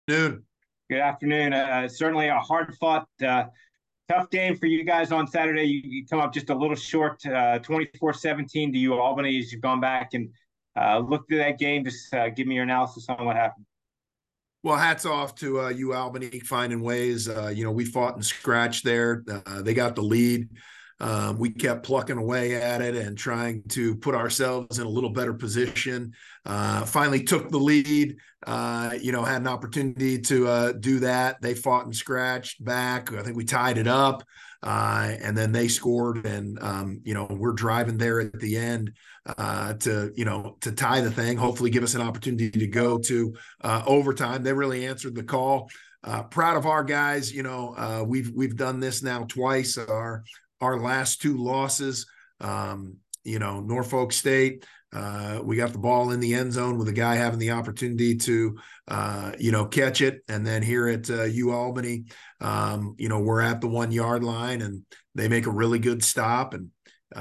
Dude, Good afternoon. Certainly a hard-fought, tough game for you guys on Saturday. You come up just a little short, 24-17 to you, Albany, as you've gone back and looked at that game. Just give me your analysis on what happened. well, hats off to you, Albany, finding ways. We fought and scratched there. They got the lead. We kept plucking away at it and trying to put ourselves in a little better position. Finally took the lead, had an opportunity to do that. They fought and scratched back. I think we tied it up. And then they scored, and we're driving there at the end to tie the thing. Hopefully, give us an opportunity to go to overtime. They really answered the call. Proud of our guys. We've done this now twice. Our last two losses, Norfolk State. We got the ball in the end zone with a guy having the opportunity to, catch it. And then here at Albany, we're at the 1 yard line and they make a really good stop. And,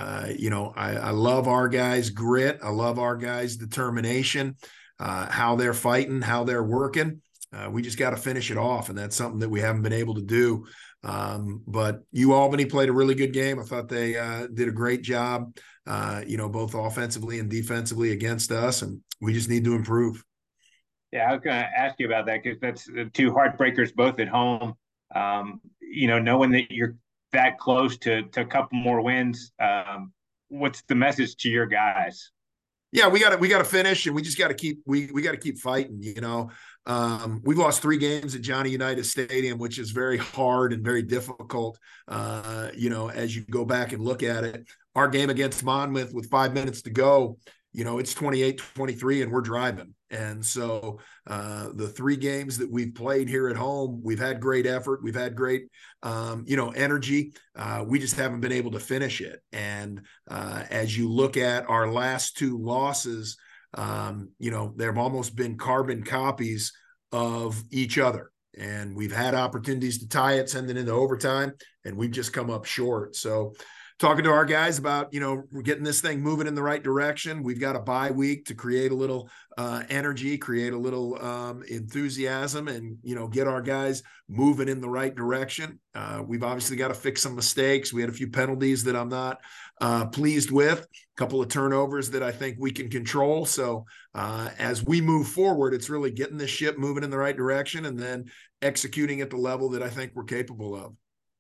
I love our guys' grit. I love our guys' determination, how they're fighting, how they're working. We just got to finish it off. And that's something that we haven't been able to do. But Albany played a really good game. I thought they did a great job, both offensively and defensively against us, and we just need to improve. Yeah, I was going to ask you about that because that's the two heartbreakers both at home. Knowing that you're that close to a couple more wins, what's the message to your guys? Yeah, we got to finish, and we just got to keep we got to keep fighting. We've lost 3 games at Johnny Unitas Stadium, which is very hard and very difficult. As you go back and look at it, our game against Monmouth with 5 minutes to go, it's 28-23 and we're driving. And so the 3 games that we've played here at home, we've had great effort. We've had great, energy. We just haven't been able to finish it. And as you look at our last 2 losses, they've almost been carbon copies of each other. And we've had opportunities to tie it, send it into overtime, and we've just come up short. So talking to our guys about, we're getting this thing moving in the right direction. We've got a bye week to create a little energy, create a little enthusiasm, and, get our guys moving in the right direction. We've obviously got to fix some mistakes. We had a few penalties that I'm not pleased with, a couple of turnovers that I think we can control. So as we move forward, it's really getting this ship moving in the right direction and then executing at the level that I think we're capable of.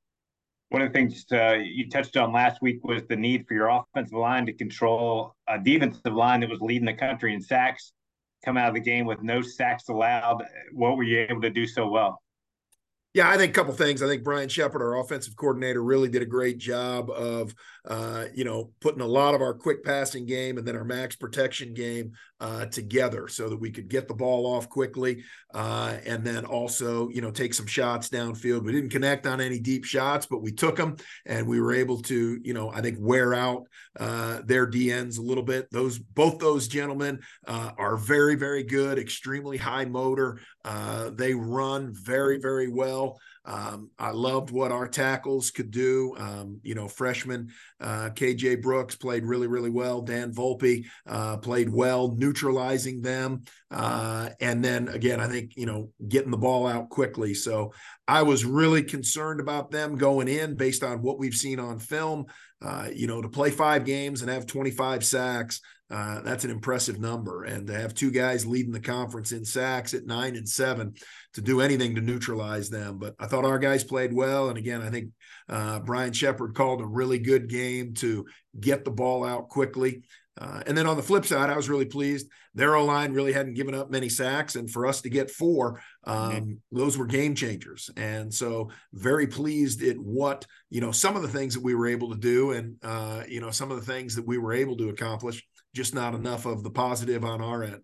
One of the things you touched on last week was the need for your offensive line to control a defensive line that was leading the country in sacks, come out of the game with no sacks allowed. What were you able to do so well? Yeah, I think a couple things. I think Brian Shepard, our offensive coordinator, really did a great job of, putting a lot of our quick passing game and then our max protection game together so that we could get the ball off quickly and then also, take some shots downfield. We didn't connect on any deep shots, but we took them and we were able to, I think wear out their DNs a little bit. Both those gentlemen are very, very good, extremely high motor. They run very, very well. I loved what our tackles could do. Freshman KJ Brooks played really, really well. Dan Volpe played well, neutralizing them. And then again, I think, getting the ball out quickly. So I was really concerned about them going in based on what we've seen on film. To play 5 games and have 25 sacks, that's an impressive number. And to have 2 guys leading the conference in sacks at 9 and 7, to do anything to neutralize them. But I thought our guys played well. And again, I think Brian Shepard called a really good game to get the ball out quickly. And then on the flip side, I was really pleased. Their O-line really hadn't given up many sacks. And for us to get 4, those were game changers. And so very pleased at what, some of the things that we were able to do and, some of the things that we were able to accomplish, just not enough of the positive on our end.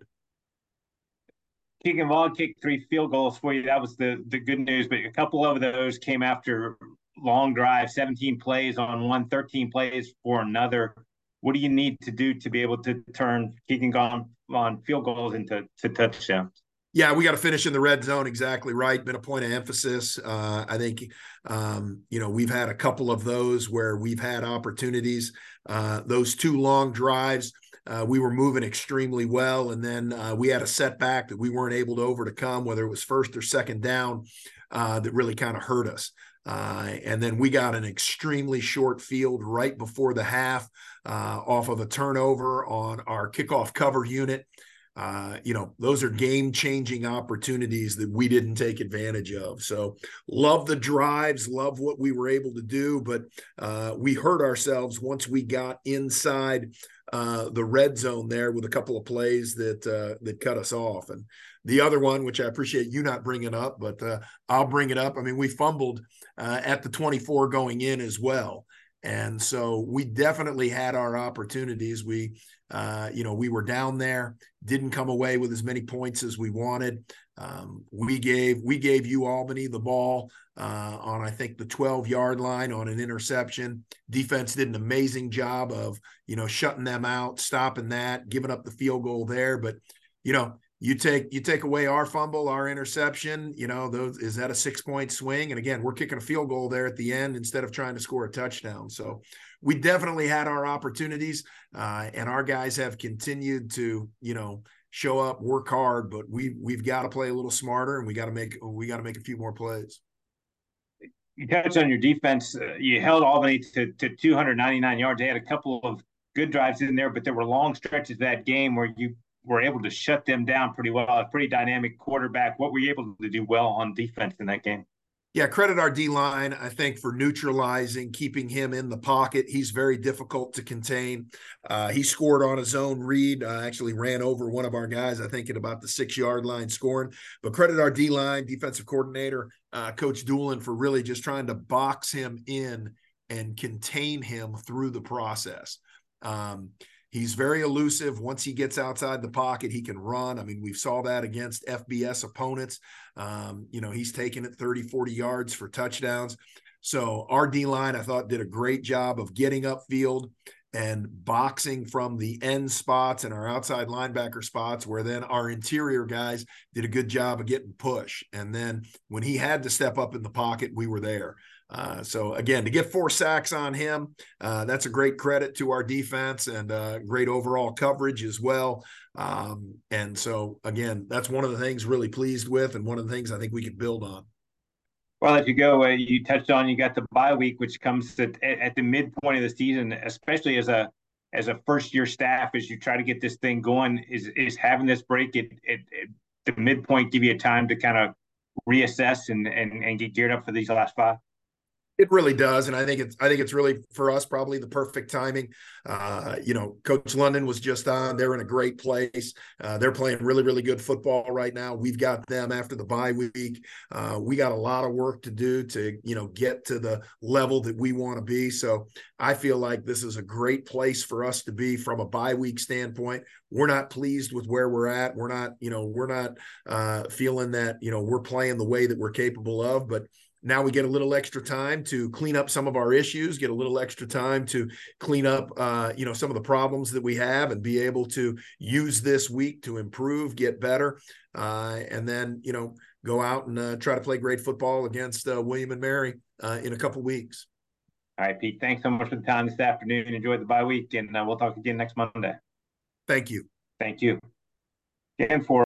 Keegan Vaughn kicked 3 field goals for you. That was the good news, but a couple of those came after long drive, 17 plays on one, 13 plays for another. What do you need to do to be able to turn Keegan Vaughn field goals into touchdowns? Yeah, we got to finish in the red zone. Exactly right. Been a point of emphasis. I think, we've had a couple of those where we've had opportunities. Those 2 long drives, we were moving extremely well. And then we had a setback that we weren't able to overcome, whether it was first or second down, that really kind of hurt us. And then we got an extremely short field right before the half off of a turnover on our kickoff cover unit. Those are game-changing opportunities that we didn't take advantage of. So love the drives, love what we were able to do, but we hurt ourselves once we got inside the red zone there with a couple of plays that cut us off. And the other one, which I appreciate you not bringing up, but I'll bring it up. I mean, we fumbled at the 24 going in as well. And so we definitely had our opportunities. We were down there, didn't come away with as many points as we wanted. We gave UAlbany the ball on, I think, the 12-yard line on an interception. Defense did an amazing job of, shutting them out, stopping that, giving up the field goal there. But, you take away our fumble, our interception, is that a 6-point swing? And again, we're kicking a field goal there at the end instead of trying to score a touchdown. So we definitely had our opportunities, and our guys have continued to, show up, work hard, but we've got to play a little smarter, and we got to make a few more plays. You touched on your defense. You held Albany to 299 yards. They had a couple of good drives in there, but there were long stretches of that game where you were able to shut them down pretty well. A pretty dynamic quarterback. What were you able to do well on defense in that game? Yeah, credit our D-line, I think, for neutralizing, keeping him in the pocket. He's very difficult to contain. He scored on his own read, actually ran over one of our guys, I think, at about the 6-yard line scoring. But credit our D-line, defensive coordinator, Coach Doolin, for really just trying to box him in and contain him through the process. He's very elusive. Once he gets outside the pocket, he can run. I mean, we saw that against FBS opponents. He's taken it 30, 40 yards for touchdowns. So our D-line, I thought, did a great job of getting upfield and boxing from the end spots and our outside linebacker spots, where then our interior guys did a good job of getting push. And then when he had to step up in the pocket, we were there. So again, to get 4 sacks on him, that's a great credit to our defense, and great overall coverage as well. And so again, that's one of the things really pleased with, and one of the things I think we could build on. Well, if you go, you touched on, you got the bye week, which comes at the midpoint of the season, especially as a first year staff, as you try to get this thing going. Is having this break at the midpoint give you a time to kind of reassess and get geared up for these last 5? It really does, and I think it's really, for us, probably the perfect timing. Coach London was just on. They're in a great place. They're playing really, really good football right now. We've got them after the bye week. We got a lot of work to do to, get to the level that we want to be. So I feel like this is a great place for us to be from a bye week standpoint. We're not pleased with where we're at. We're not feeling that, we're playing the way that we're capable of, but now we get a little extra time to clean up some of our issues, get a little extra time to clean up, some of the problems that we have, and be able to use this week to improve, get better, and then, go out and try to play great football against William and Mary in a couple weeks. All right, Pete, thanks so much for the time this afternoon. Enjoy the bye week, and we'll talk again next Monday. Thank you. Thank you. Again, for